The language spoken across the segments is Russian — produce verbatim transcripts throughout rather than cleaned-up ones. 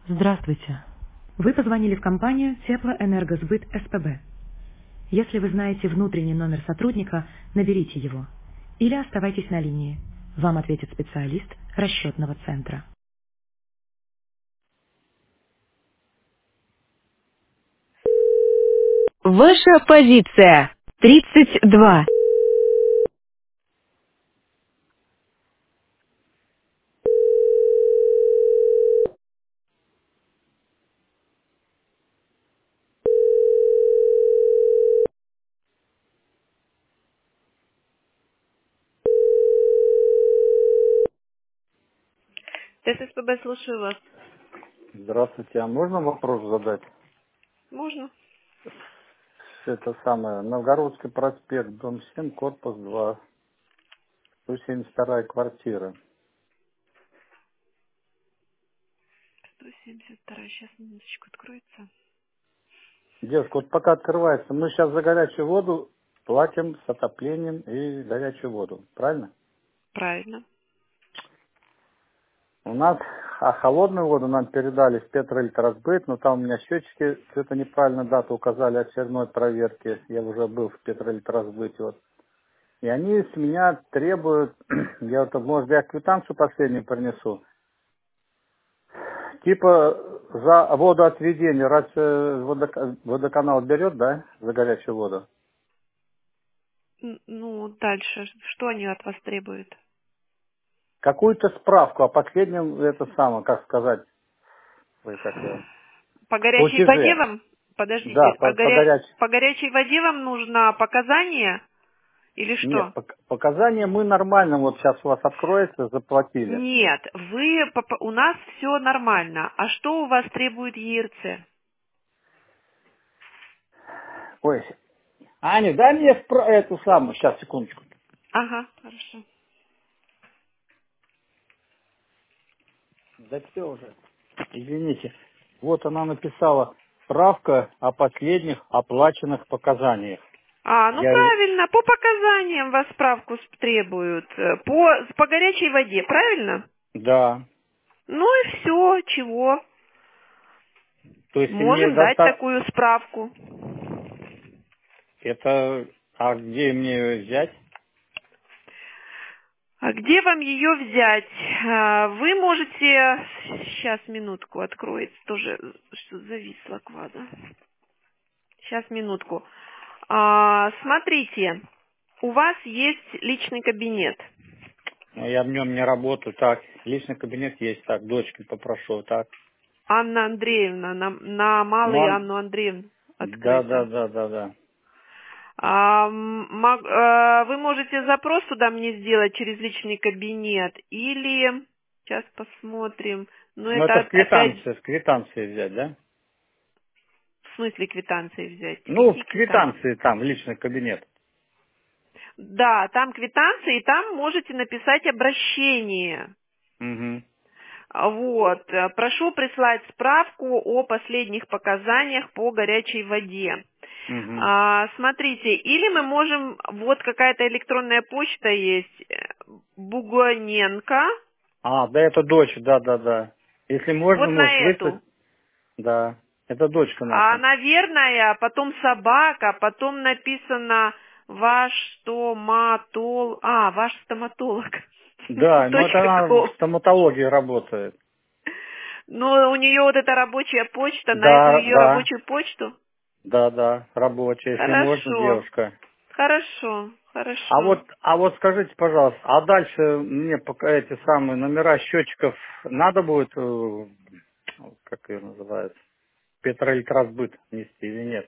Здравствуйте. Вы позвонили в компанию Теплоэнергосбыт СПБ. Если вы знаете внутренний номер сотрудника, наберите его. Или оставайтесь на линии. Вам ответит специалист расчетного центра. Ваша позиция. тридцать два. ТССПБ, слушаю вас. Здравствуйте, а можно вопрос задать? Можно? Это самое, Новгородский проспект, дом семь, корпус два, сто семьдесят вторая квартира. сто семьдесят два. Сейчас минуточку откроется. Девушка, вот пока открывается, мы сейчас за горячую воду платим с отоплением и горячую воду, правильно? Правильно. У нас, а холодную воду нам передали в Петроэлектросбыт, но там у меня счетчики что-то неправильно дату указали очередной проверки. Я уже был в Петроэлектросбыте, вот. И они с меня требуют, я вот, может, я квитанцию последнюю принесу, типа за водоотведение, раз э, водок- водоканал берет, да, за горячую воду? Н- Ну, дальше. Что они от вас требуют? Какую-то справку о последнем, это самое, как сказать, ой, как его, По горячей воде платеже. вам? Да, Подождите. А по, по горя... горячей. по горячей воде вам нужно показание или Нет, что? пок- показания мы нормально, вот сейчас у вас откроется, заплатили. Нет, вы по- по- у нас все нормально. А что у вас требует ЕРЦ? Ой, Аня, дай мне спра- эту самую, сейчас, секундочку. Ага, хорошо. Да все уже. Извините. Вот она написала справка о последних оплаченных показаниях. А, ну Я ее... правильно, по показаниям вас справку с- требуют. Э, По, по горячей воде, правильно? Да. Ну и все, чего? То есть мне Можем дать достаточно... такую справку. Это... А где мне ее взять? А где вам ее взять? А, Вы можете... Сейчас, минутку, откроется тоже, что зависла квада. Сейчас, минутку. А, смотрите, у вас есть личный кабинет. Ну, я в нем не работаю. Так, личный кабинет есть. Так, дочку попрошу. Так. Анна Андреевна, на, на Ну, малый он... Анну Андреевну Да, да, откройте. да, да, да. А, м, мог- а, вы можете запрос туда мне сделать через личный кабинет или сейчас посмотрим. Ну Ну, это это в оп- опять квитанции, в квитанции взять, да? в смысле квитанции взять? Ну, Какие в квитанции? квитанции там, в личный кабинет. Да, там квитанции, и там можете написать обращение. Угу. А, Вот, э, прошу прислать справку о последних показаниях по горячей воде. Угу. А, смотрите, или мы можем, вот какая-то электронная почта есть, э, Бугоненко, А, да, это дочь, да, да, да. Если можно, вот на может, выслать. эту. Да, это дочка А, наша. наверное, потом собака, потом написано ваш стоматолог, а, ваш стоматолог, Да, но это точка она в ком. стоматологии работает. Но у нее вот эта рабочая почта, на эту Да, ее да, рабочую почту. да, да, рабочая, если можно, Хорошо, девушка. хорошо, А хорошо. вот, а вот скажите, пожалуйста, а дальше мне пока эти самые номера счетчиков надо будет, э, как ее называют, Петроэлектросбыт нести или нет?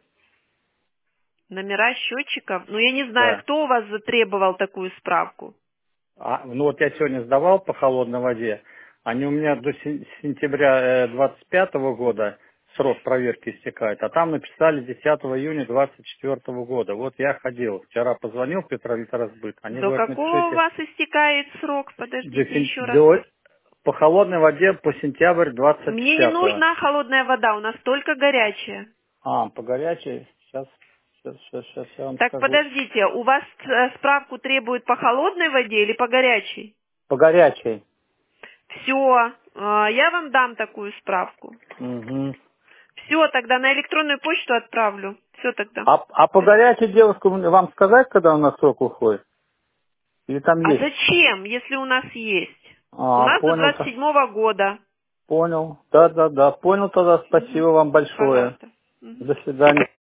Номера счетчиков. Ну, я не знаю, Да. кто у вас затребовал такую справку. А, ну вот я сегодня сдавал по холодной воде. Они у меня до сен- сентября э, двадцать пятого года срок проверки истекает, а там написали десятого июня двадцать четвёртого года. Вот я ходил, вчера позвонил в Петроэлектросбыт, они До говорят, какого у напишите вас истекает срок? до Подождите сен- еще раз. до- по холодной воде по сентябрь двадцать Мне не пятого. нужна холодная вода, у нас только горячая. А, по горячей, сейчас, сейчас, сейчас, сейчас я вам Так, скажу. подождите, у вас э, справку требуют по холодной воде или по горячей? По горячей. Все, А, я вам дам такую справку. Угу. Все, тогда на электронную почту отправлю. Все тогда. А, а по горячей девушку вам сказать, когда у нас срок уходит? Или там А есть? зачем, если у нас есть? У А, нас до понял. двадцать седьмого года. Понял. Да, да, да. Понял тогда. Спасибо Угу. вам большое. Пожалуйста. Угу. До свидания.